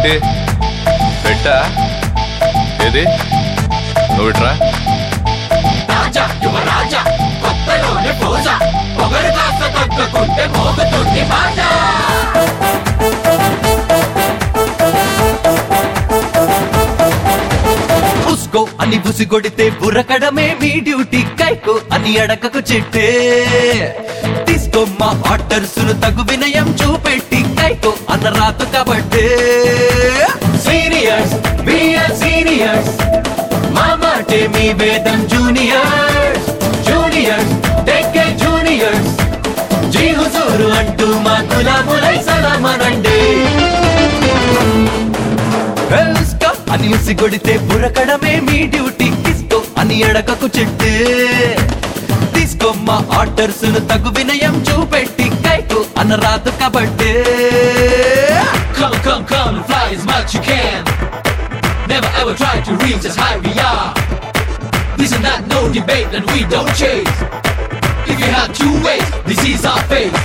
ఏంటి పెట్టా ఏది నువ్వు ఇట్రా రాజా యువరాజా కొత్తలోనే పోజా పొగరు కాస్త తగ్గకుంటే మోగుతుంది బాజా ఉస్కో అని బుసిగొడితే బుర్రకడమే మీ డ్యూటీ కైకో అని అడకకు చిట్టే తీసుకో మా ఆర్డర్స్ ను తగు వినయం చూపెట్టి కైకో అన్న రాదు కాబట్టే సీనియర్స్ బిఆర్ సీనియర్స్ మా మాటే మీ వేదం జూనియర్స్ జూనియర్స్ టెక్కే జూనియర్స్ జీ హుజూరు అంటూ మా గులాములై సలామనండి ఉస్కో అని ఉసిగొడితే బుర్రకడమే మీ డ్యూటీ తీసుకో అని అడకకు చిట్టే తీసుకో మా ఆర్డర్స్ ను తగు వినయం చూపెట్టి కైకో అన్న రాదు కాబట్టే Come, come, come and fly as much you can. Never ever try to reach as high we are. This and that, no debate, and we don't chase. If you have two ways, this is our fate.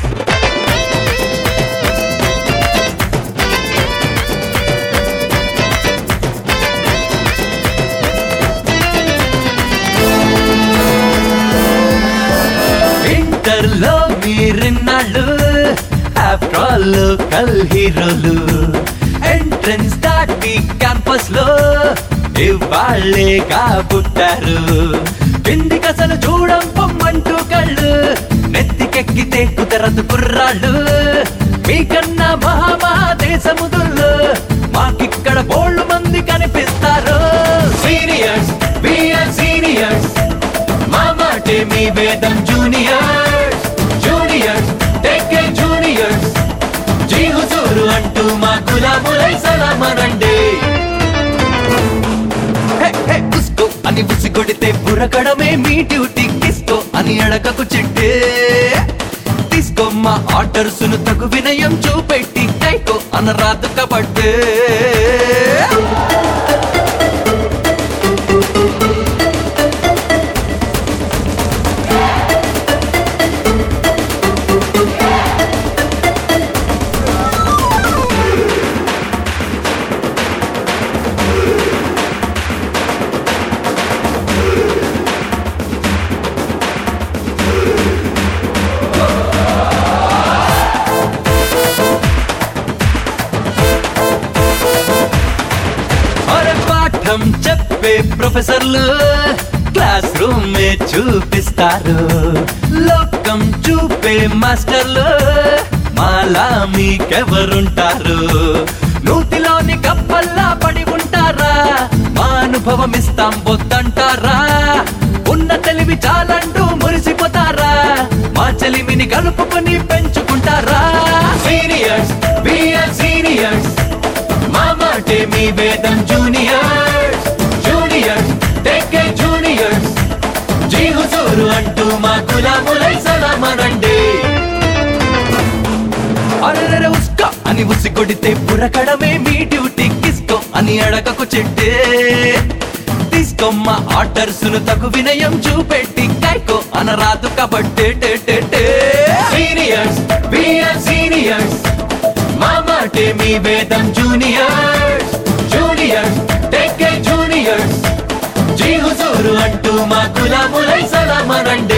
ఇంటర్లో మీరిన్నాళ్ళు after all local హీరోలు entrance దాటి campus లో ఇవాళ్ళేగా పుట్టారు కిందికి అసలు చూడం పొమ్మంటూ కళ్ళు నెత్తికెక్కితే కుదరదు కుర్రాళ్ళు మీకన్నా మహామహాదేశముదుల్లో మాకిక్కడ బోళ్ళు మంది కనిపిస్తారు Seniors, we are seniors. మా మాటే మీ వేదం జూనియర్స్ జూనియర్స్ టెక్కే జూనియర్స్ జీ హుజూరు అంటూ మా గులాములై సలామనండి హే, హే, ఉస్కో అని ఉసిగొడితే బుర్రకడమే మీ డ్యూటీ కిస్కో అని అడగకు చిట్టే తీసుకో మా ఆర్డర్స్ ను తగు వినయం చూపెట్టి కైకో అన్న రాదు కాబట్టే పాఠం చెప్పే ప్రొఫెసర్లు క్లాస్ రూమ్ చూపిస్తారు లోకం చూపే మాస్టర్లు మాలా మీకెవరుంటారు నూతిలోని కప్పల్లా పడి ఉంటారా మా అనుభవం ఇస్తాం వద్దంటారా ఉన్న తెలివి చాలంటూ మురిసిపోతారా మా చెలిమిని కలుపుకొని పెంచుకుంటారా సీనియర్స్ we are seniors. మా మాటే మీ వేదం జూనియర్స్ జూనియర్స్ టెక్కే జూనియర్స్ జీ హుజూరు అంటూ మా గులాములై సలామనండి అరెరె ఉస్కో అని ఉసిగొడితే బుర్రకడమే మీ డ్యూటీ కిస్కో అని అడగకు చెట్టే తీసుకో మా ఆర్డర్స్ ను తగు వినయం చూపెట్టి కైకో అనరాదు కాబట్టే సీనియర్స్ we are seniors. మా మాటే మీ వేదం జూనియర్స్ జూనియర్స్ టెక్కే జూనియర్స్ జీ హుజూరు అంటూ మా గులాములై సలామనండి